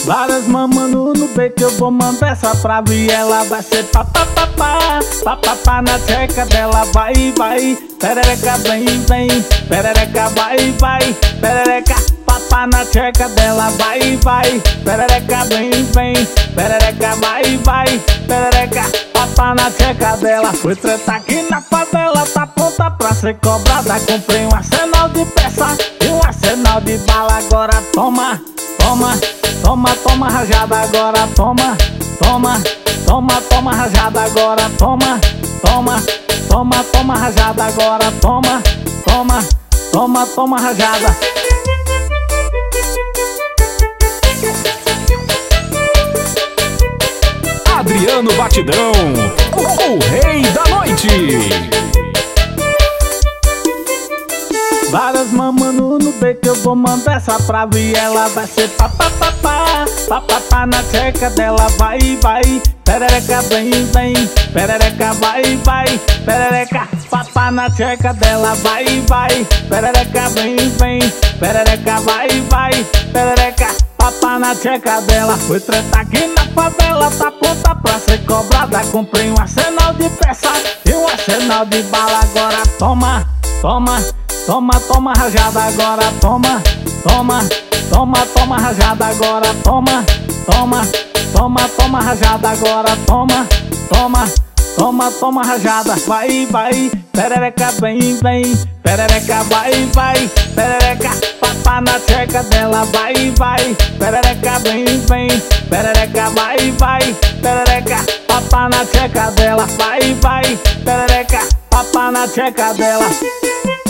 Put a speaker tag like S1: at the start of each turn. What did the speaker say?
S1: Várias mamando no peito, eu vou mandar essa prava e ela vai ser papapá, papapá na tcheca dela, vai, vai, perereca, vem, vem, perereca, vai, vai, perereca, papá na tcheca dela, vai, vai, perereca, vem, vem, perereca, vai, vai, perereca, papá na tcheca dela. Foi treta aqui na favela, tá pronta pra ser cobrada. Comprei um arsenal de peça e um arsenal de bala, agora toma, toma, toma, toma rajada, agora toma, toma, toma, toma rajada, agora toma, toma, toma, toma rajada, agora toma, toma, toma, toma rajada.
S2: Adriano Batidão, o rei da noite.
S1: Várias mamando no beco, eu vou mandar essa prava e ela vai ser papapá, papapá na tcheca dela, vai, vai, perereca, vem, vem, perereca, vai, vai, perereca, papá na tcheca dela, vai, vai, perereca, vem, vem, perereca, vai, vai, perereca, papá na tcheca dela. Foi treta aqui na favela, tá pronta pra ser cobrada. Comprei um arsenal de peça e um arsenal de bala, agora toma, toma, toma, toma rajada, agora toma, toma, toma, toma rajada, agora toma, toma, toma, toma rajada, agora toma, toma, toma, toma rajada. Vai, vai, perereca, vem, vem, perereca, vai, vai, perereca, papá na tcheca dela, vai, vai, perereca, vem, vem, perereca, vai, vai, perereca, papá na tcheca dela, vai, vai, perereca, papá na tcheca dela.